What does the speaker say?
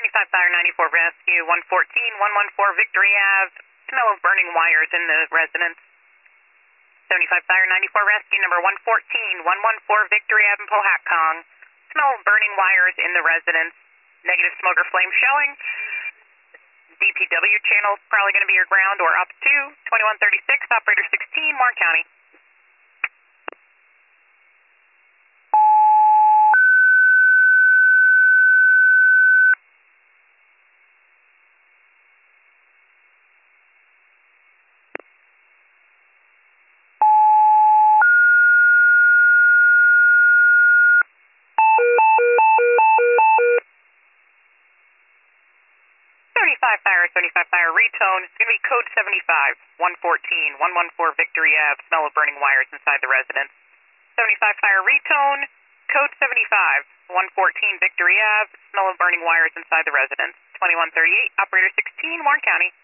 75 Fire 94 Rescue, 114, 114 Victory Ave. Smell of burning wires in the residence. 75 Fire 94 Rescue, number 114, 114 Victory Ave in Pohatcong. Smell of burning wires in the residence. Negative smoke or flame showing. DPW channel is probably going to be your ground or up to 2136, operator 16, Warren County. Fire, 75 Fire retone. It's going to be code 75, 114, 114 Victory Ave. Smell of burning wires inside the residence. 75 Fire retone, code 75, 114 Victory Ave. Smell of burning wires inside the residence. 2138, operator 16, Warren County.